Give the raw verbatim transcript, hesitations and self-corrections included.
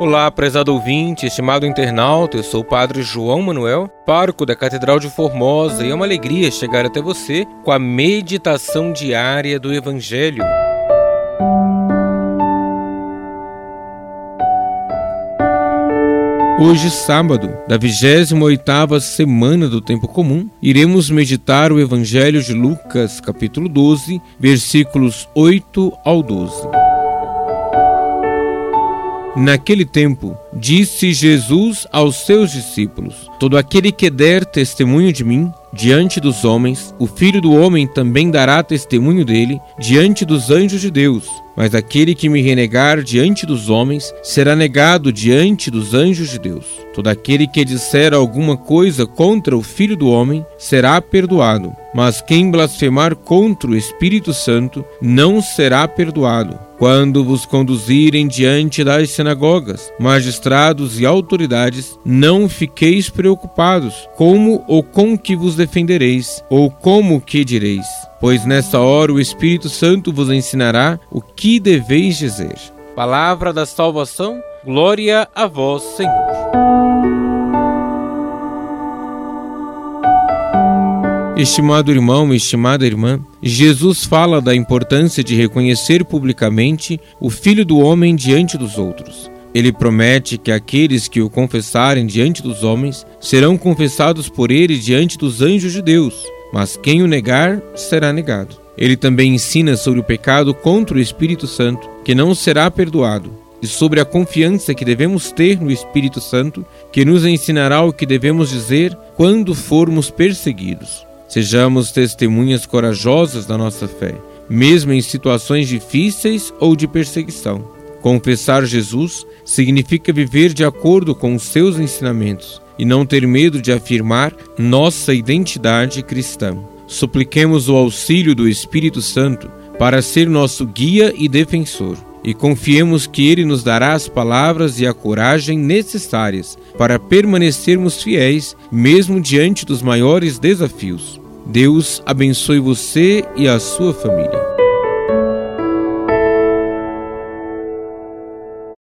Olá, prezado ouvinte, estimado internauta, eu sou o Padre João Manuel, pároco da Catedral de Formosa, e é uma alegria chegar até você com a meditação diária do Evangelho. Hoje, sábado, da vigésima oitava semana do Tempo Comum, iremos meditar o Evangelho de Lucas, capítulo doze, versículos oito ao doze. Naquele tempo, disse Jesus aos seus discípulos: todo aquele que der testemunho de mim diante dos homens, o Filho do Homem também dará testemunho dele diante dos anjos de Deus. Mas aquele que me renegar diante dos homens será negado diante dos anjos de Deus. Todo aquele que disser alguma coisa contra o Filho do Homem será perdoado, mas quem blasfemar contra o Espírito Santo não será perdoado. Quando vos conduzirem diante das sinagogas, magistrados e autoridades, não fiqueis preocupados como ou com que vos defendereis, ou como que direis, pois nessa hora o Espírito Santo vos ensinará o que deveis dizer. Palavra da salvação, glória a vós, Senhor. Estimado irmão, estimada irmã, Jesus fala da importância de reconhecer publicamente o Filho do Homem diante dos outros. Ele promete que aqueles que o confessarem diante dos homens serão confessados por ele diante dos anjos de Deus, mas quem o negar será negado. Ele também ensina sobre o pecado contra o Espírito Santo, que não será perdoado, e sobre a confiança que devemos ter no Espírito Santo, que nos ensinará o que devemos dizer quando formos perseguidos. Sejamos testemunhas corajosas da nossa fé, mesmo em situações difíceis ou de perseguição. Confessar Jesus significa viver de acordo com os seus ensinamentos e não ter medo de afirmar nossa identidade cristã. Supliquemos o auxílio do Espírito Santo para ser nosso guia e defensor, e confiemos que Ele nos dará as palavras e a coragem necessárias para permanecermos fiéis, mesmo diante dos maiores desafios. Deus abençoe você e a sua família.